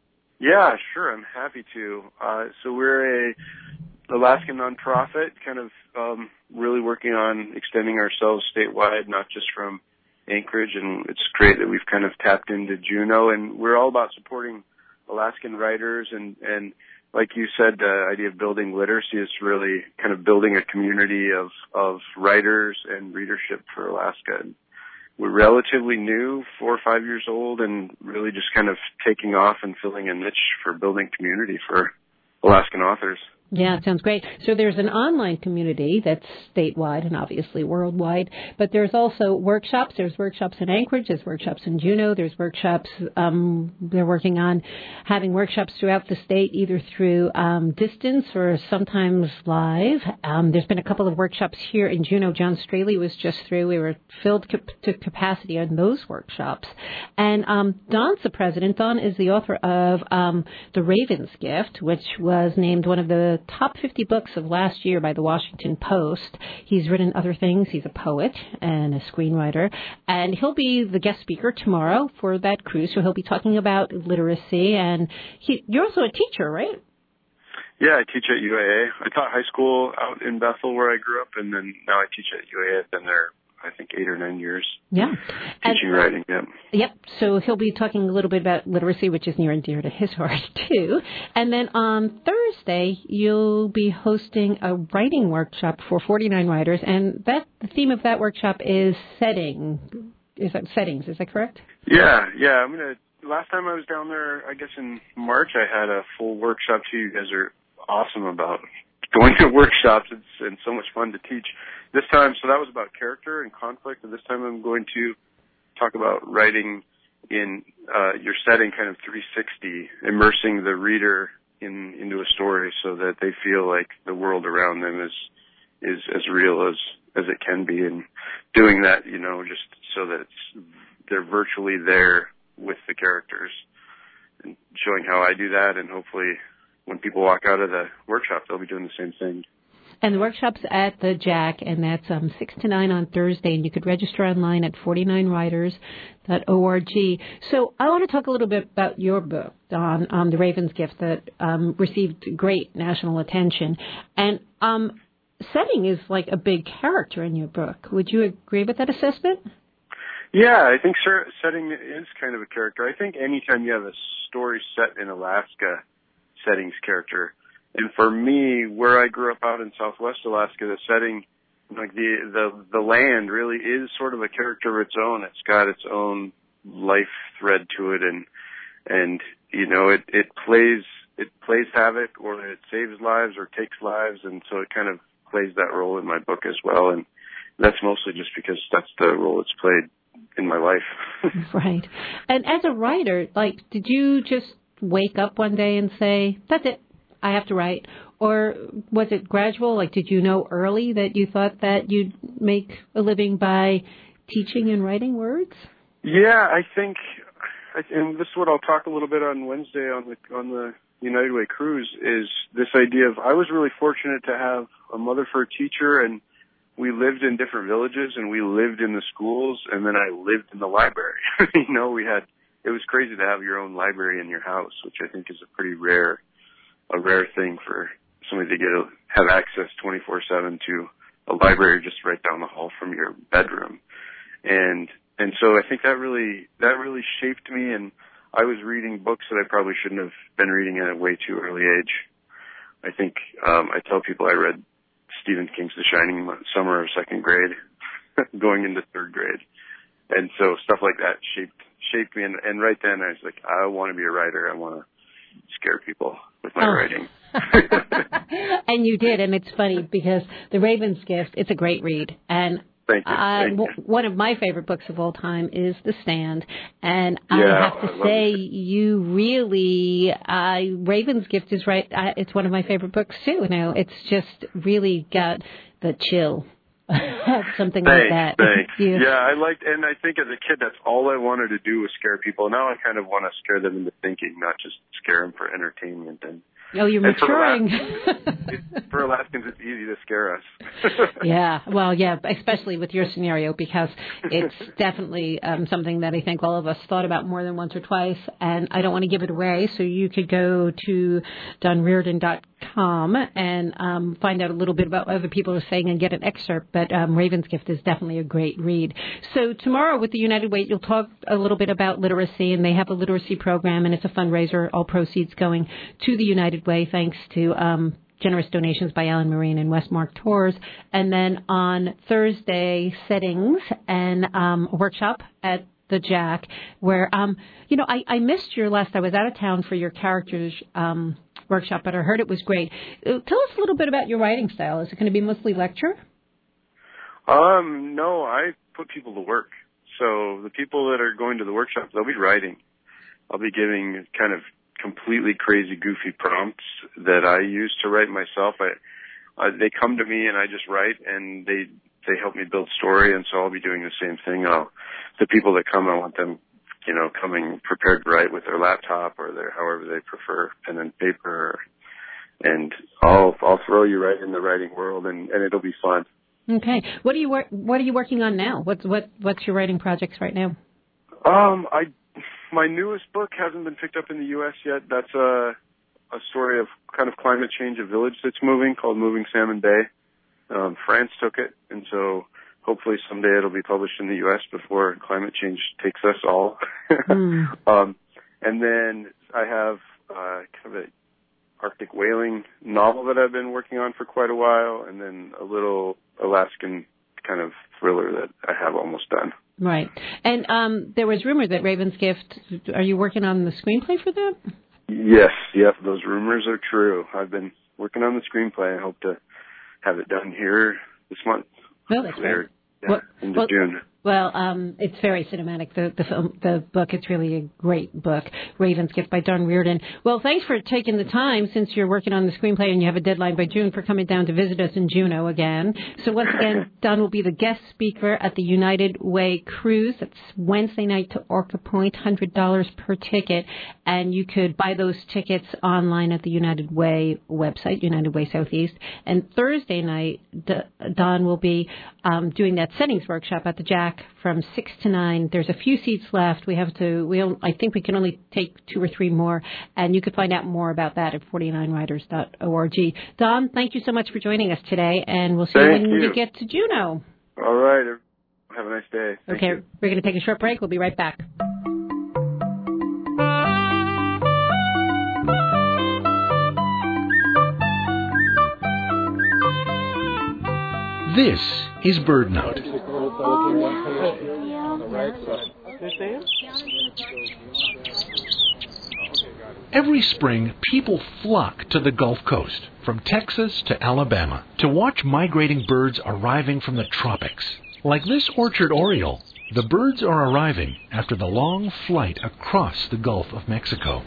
Yeah, sure. I'm happy to. Uh, so we're a Alaskan nonprofit, kind of um, really working on extending ourselves statewide, not just from Anchorage. And it's great that we've kind of tapped into Juneau. And we're all about supporting Alaskan writers and, and like you said, the idea of building literacy is really kind of building a community of, of writers and readership for Alaska. And we're relatively new, four or five years old, and really just kind of taking off and filling a niche for building community for Alaskan authors. Yeah, it sounds great. So there's an online community that's statewide and obviously worldwide, but there's also workshops. There's workshops in Anchorage. There's workshops in Juneau. There's workshops. Um, they're working on having workshops throughout the state, either through um, distance or sometimes live. Um, there's been a couple of workshops here in Juneau. John Straley was just through. We were filled cap- to capacity on those workshops. And um, Don's the president. Don is the author of um, The Raven's Gift, which was named one of the top fifty books of last year by the Washington Post. He's written other things. He's a poet and a screenwriter. And he'll be the guest speaker tomorrow for that cruise. So he'll be talking about literacy. And he, you're also a teacher, right? Yeah, I teach at U A A. I taught high school out in Bethel where I grew up, and then now I teach at U A A. I've been there, I think, eight or nine years. Yeah. Teaching and, writing, yep. Yep. So he'll be talking a little bit about literacy, which is near and dear to his heart, too. And then on Thursday, you'll be hosting a writing workshop for forty-nine writers. And that the theme of that workshop is setting. Is that settings? Is that correct? Yeah, yeah. I'm going to, last time I was down there, I guess in March, I had a full workshop too. You guys are awesome about going to workshops. It's and so much fun to teach. This time, so that was about character and conflict, and this time I'm going to talk about writing in uh, your setting, kind of three sixty, immersing the reader in into a story so that they feel like the world around them is is as real as as it can be, and doing that, you know, just so that it's, they're virtually there with the characters, and showing how I do that, and hopefully when people walk out of the workshop, they'll be doing the same thing. And the workshop's at the Jack, and that's um, six to nine on Thursday, and you could register online at forty-nine writers dot org. So I want to talk a little bit about your book, Don, um, The Raven's Gift, that um, received great national attention. And um, setting is like a big character in your book. Would you agree with that assessment? Yeah, I think setting is kind of a character. I think anytime you have a story set in Alaska, setting's character. And for me, where I grew up out in Southwest Alaska, the setting, like the, the, the land really is sort of a character of its own. It's got its own life thread to it, and, and, you know, it, it plays, it plays havoc, or it saves lives or takes lives. And so it kind of plays that role in my book as well. And that's mostly just because that's the role it's played in my life. Right. And as a writer, like, did you just wake up one day and say, that's it, I have to write? Or was it gradual? Like, did you know early that you thought that you'd make a living by teaching and writing words? Yeah, I think, and this is what I'll talk a little bit on Wednesday on the on the United Way cruise, is this idea of, I was really fortunate to have a mother for a teacher, and we lived in different villages, and we lived in the schools, and then I lived in the library. You know, we had, it was crazy to have your own library in your house, which I think is a pretty rare a rare thing for somebody to get a, have access twenty-four seven to a library just right down the hall from your bedroom. And, and so I think that really, that really shaped me, and I was reading books that I probably shouldn't have been reading at a way too early age. I think, um, I tell people I read Stephen King's The Shining summer of second grade, going into third grade. And so stuff like that shaped, shaped me. And, and right then I was like, I want to be a writer. I want to scare people with my oh. writing. And you did, and it's funny because The Raven's Gift, it's a great read. And Thank you. Uh, Thank w- you. One of my favorite books of all time is The Stand. And yeah, I have to I say, it. you really, uh, Raven's Gift is right. Uh, it's one of my favorite books, too. Now, it's just really got the chill. Something thanks, like that. Thanks. You, yeah, I liked, and I think as a kid, that's all I wanted to do was scare people. Now I kind of want to scare them into thinking, not just scare them for entertainment. And Oh, you're and maturing. For Alaskans, it's, for Alaskans, it's easy to scare us. Yeah, well, yeah, especially with your scenario, because it's definitely um, something that I think all of us thought about more than once or twice, and I don't want to give it away, so you could go to don reardon dot com and um, find out a little bit about what other people are saying and get an excerpt, but um, Raven's Gift is definitely a great read. So tomorrow with the United Way, you'll talk a little bit about literacy, and they have a literacy program, and it's a fundraiser, all proceeds going to the United Way, thanks to um, generous donations by Alan Marine and Westmark Tours. And then on Thursday, settings and um, a workshop at the Jack, where, um, you know, I, I missed your last, I was out of town for your characters um, workshop, but I heard it was great. Uh, tell us a little bit about your writing style. Is it going to be mostly lecture? Um, no, I put people to work. So the people that are going to the workshop, they'll be writing. I'll be giving kind of completely crazy, goofy prompts that I use to write myself. I, uh, they come to me and I just write, and they they help me build story, and so I'll be doing the same thing. I'll, the people that come, I want them, you know, coming prepared to write with their laptop or their however they prefer, pen and paper, and I'll I'll throw you right in the writing world, and, and it'll be fun. Okay. What are you wor- What are you working on now? What's what What's your writing projects right now? Um, I my newest book hasn't been picked up in the U S yet. That's a a story of kind of climate change, a village that's moving called Moving Salmon Bay. Um, France took it, and so hopefully someday it'll be published in the U S before climate change takes us all. mm. um, and then I have uh, kind of an Arctic whaling novel that I've been working on for quite a while, and then a little Alaskan kind of thriller that I have almost done. Right. And um, there was rumor that Raven's Gift, are you working on the screenplay for that? Yes, yep, those rumors are true. I've been working on the screenplay. I hope to have it done here this month. Well, that's Later, right. yeah, well, into well, June. Well, um, it's very cinematic, the the film, the book. It's really a great book, Raven's Gift by Don Reardon. Well, thanks for taking the time, since you're working on the screenplay and you have a deadline by June, for coming down to visit us in Juneau again. So once again, Don will be the guest speaker at the United Way Cruise. It's Wednesday night to Orca Point, one hundred dollars per ticket. And you could buy those tickets online at the United Way website, United Way Southeast. And Thursday night, Don will be um, doing that settings workshop at the Jack from six to nine. There's a few seats left. We have to, we I think we can only take two or three more. And you could find out more about that at forty-nine riders dot org. Don, thank you so much for joining us today. And we'll see Thank you when you. you get to Juneau. All right. Have a nice day. Thank okay. you. We're going to take a short break. We'll be right back. This is BirdNote. Every spring, people flock to the Gulf Coast, from Texas to Alabama, to watch migrating birds arriving from the tropics. Like this orchard oriole, the birds are arriving after the long flight across the Gulf of Mexico.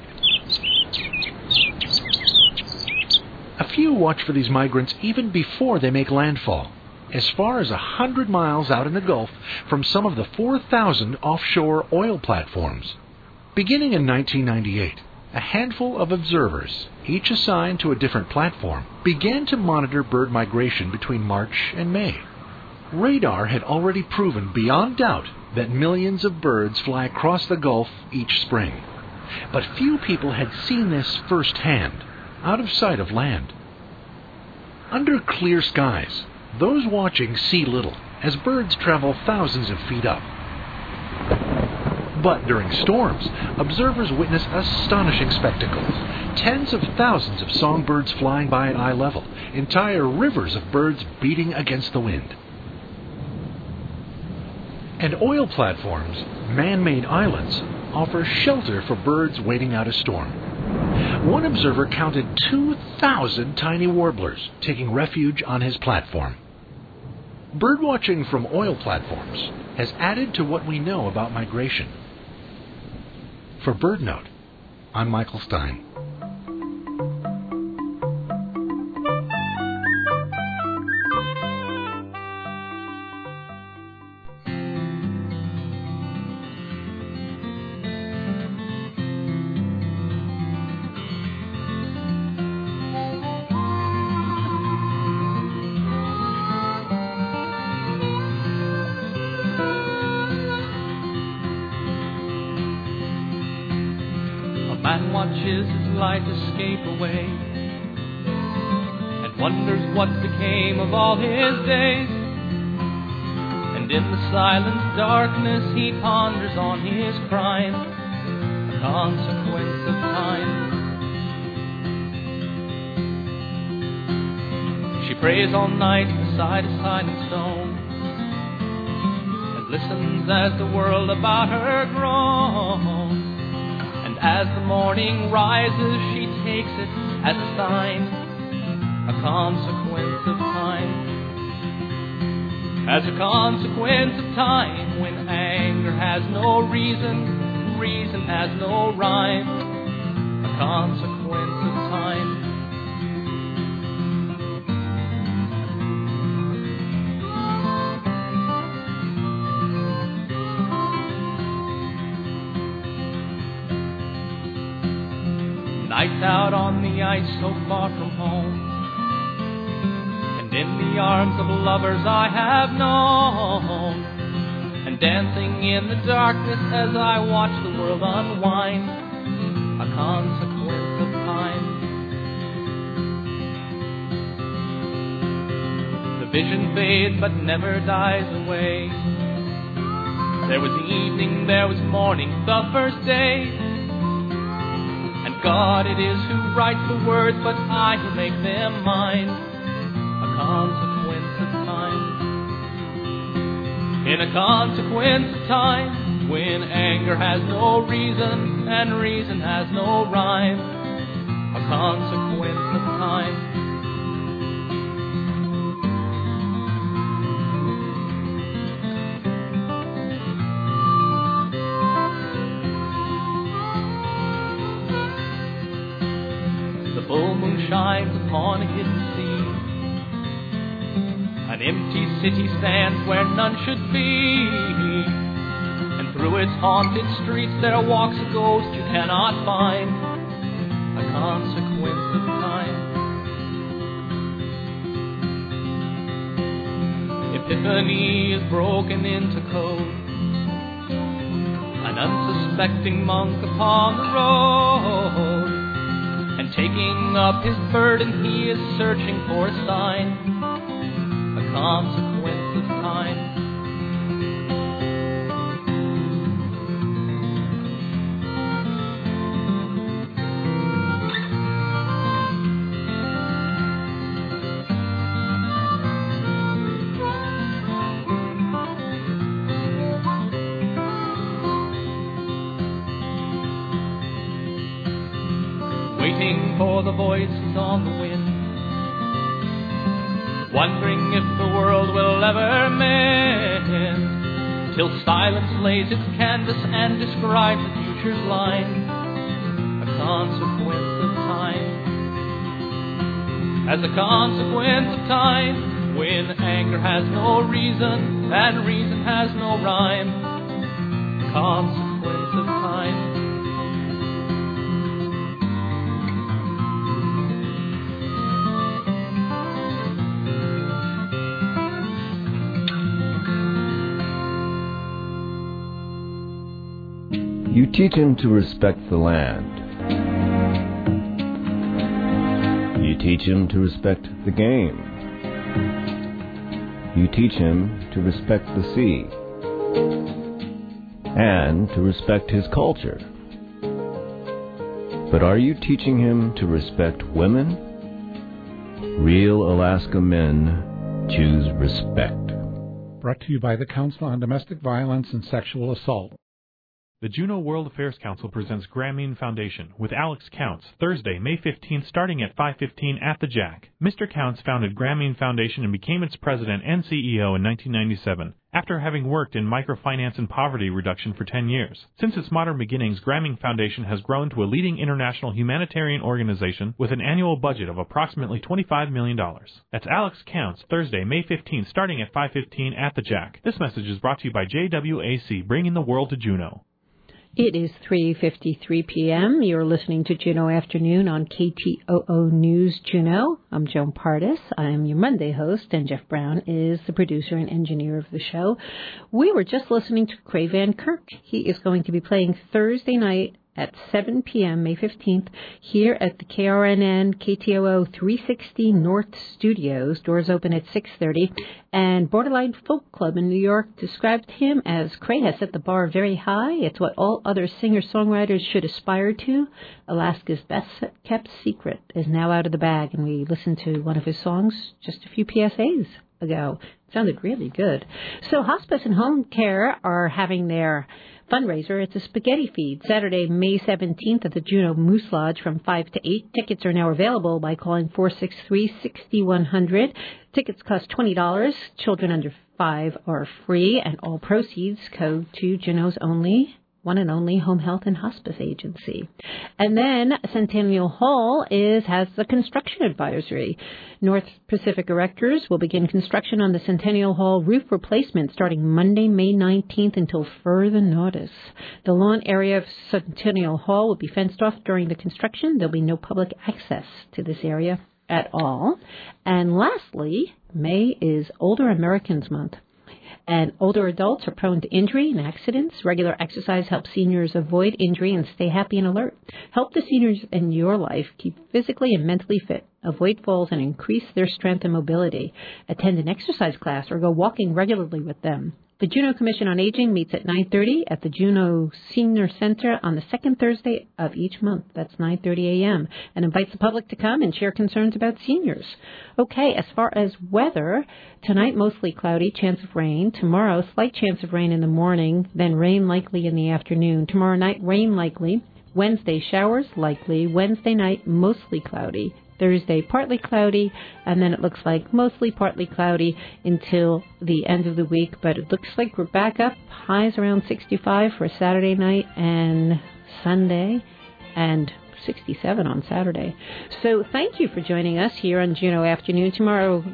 A few watch for these migrants even before they make landfall, as far as a hundred miles out in the Gulf from some of the four thousand offshore oil platforms. Beginning in nineteen ninety-eight, a handful of observers, each assigned to a different platform, began to monitor bird migration between March and May. Radar had already proven beyond doubt that millions of birds fly across the Gulf each spring. But few people had seen this firsthand, out of sight of land. Under clear skies, those watching see little, as birds travel thousands of feet up. But during storms, observers witness astonishing spectacles. Tens of thousands of songbirds flying by at eye level, entire rivers of birds beating against the wind. And oil platforms, man-made islands, offer shelter for birds waiting out a storm. One observer counted two thousand tiny warblers taking refuge on his platform. Birdwatching from oil platforms has added to what we know about migration. For BirdNote, I'm Michael Stein. Man watches his life escape away and wonders what became of all his days. And in the silent darkness he ponders on his crime, a consequence of time. She prays all night beside a silent stone and listens as the world about her groans. And as the morning rises, she takes it as a sign, a consequence of time. As a consequence of time, when anger has no reason, reason has no rhyme, a consequence of time. Nights out on the ice so far from home, in the arms of lovers I have known, and dancing in the darkness as I watch the world unwind, a consequence of time. The vision fades but never dies away. There was evening, there was morning, the first day, and God it is who writes the words, but I who make them mine, consequence of time. In a consequence of time, when anger has no reason and reason has no rhyme, a consequence of time. The full moon shines upon a hidden sea. An empty city stands where none should be, and through its haunted streets there walks a ghost you cannot find, a consequence of time. Epiphany is broken into code, an unsuspecting monk upon the road, and taking up his burden he is searching for a sign, consequence of time. Waiting for the voices on the wind, wondering if the world will ever mend, till silence lays its canvas and describes the future's line, a consequence of time. As a consequence of time, when anger has no reason and reason has no rhyme, consequence of time. You teach him to respect the land. You teach him to respect the game. You teach him to respect the sea and to respect his culture. But are you teaching him to respect women? Real Alaska men choose respect. Brought to you by the Council on Domestic Violence and Sexual Assault. The Juneau World Affairs Council presents Grameen Foundation with Alex Counts, Thursday, May fifteenth, starting at five fifteen at the Jack. Mister Counts founded Grameen Foundation and became its president and C E O in nineteen ninety-seven, after having worked in microfinance and poverty reduction for ten years. Since its modern beginnings, Grameen Foundation has grown to a leading international humanitarian organization with an annual budget of approximately twenty-five million dollars. That's Alex Counts, Thursday, May fifteenth, starting at five fifteen at the Jack. This message is brought to you by J W A C, bringing the world to Juneau. It is three fifty-three p.m. You're listening to Juneau Afternoon on K T O O News Juneau. I'm Joan Pardis. I am your Monday host, and Jeff Brown is the producer and engineer of the show. We were just listening to Craig Van Kirk. He is going to be playing Thursday night at seven p.m. May fifteenth here at the K R N N K T O O three sixty North Studios. Doors open at six thirty. And Borderline Folk Club in New York described him as Cray has set the bar very high. It's what all other singer-songwriters should aspire to. Alaska's best-kept secret is now out of the bag, and we listened to one of his songs just a few P S As ago. It sounded really good. So hospice and home care are having their fundraiser. It's a spaghetti feed, Saturday, May seventeenth at the Juneau Moose Lodge from five to eight. Tickets are now available by calling four six three, six one zero zero. Tickets cost twenty dollars. Children under five are free, and all proceeds go to Juneau's only one and only Home Health and Hospice Agency. And then Centennial Hall is has the construction advisory. North Pacific Erectors will begin construction on the Centennial Hall roof replacement starting Monday, May nineteenth until further notice. The lawn area of Centennial Hall will be fenced off during the construction. There'll be no public access to this area at all. And lastly, May is Older Americans Month. And older adults are prone to injury and accidents. Regular exercise helps seniors avoid injury and stay happy and alert. Help the seniors in your life keep physically and mentally fit, avoid falls, and increase their strength and mobility. Attend an exercise class or go walking regularly with them. The Juneau Commission on Aging meets at nine thirty at the Juneau Senior Center on the second Thursday of each month. That's nine thirty a.m. and invites the public to come and share concerns about seniors. Okay, as far as weather, tonight mostly cloudy, chance of rain. Tomorrow, slight chance of rain in the morning, then rain likely in the afternoon. Tomorrow night, rain likely. Wednesday, showers likely. Wednesday night, mostly cloudy. Thursday, partly cloudy, and then it looks like mostly partly cloudy until the end of the week. But it looks like we're back up. Highs around sixty-five for Saturday night and Sunday, and sixty-seven on Saturday. So thank you for joining us here on Juneau Afternoon. Tomorrow,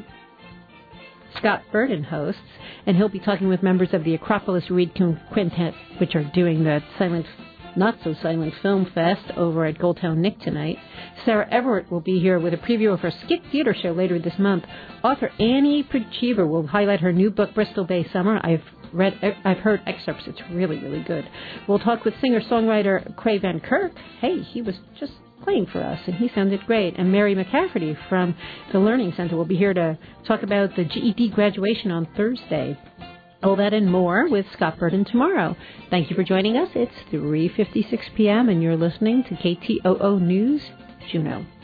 Scott Burden hosts, and he'll be talking with members of the Acropolis Reed Quintet, which are doing the silent Not-So-Silent Film Fest over at Goldtown Nick tonight. Sarah Everett will be here with a preview of her Skit Theater show later this month. Author Annie Pritchever will highlight her new book, Bristol Bay Summer. I've read, I've heard excerpts. It's really, really good. We'll talk with singer-songwriter Cray Van Kirk. Hey, he was just playing for us, and he sounded great. And Mary McCafferty from the Learning Center will be here to talk about the G E D graduation on Thursday. All that and more with Scott Burden tomorrow. Thank you for joining us. It's three fifty-six p.m. and you're listening to K T O O News, Juneau.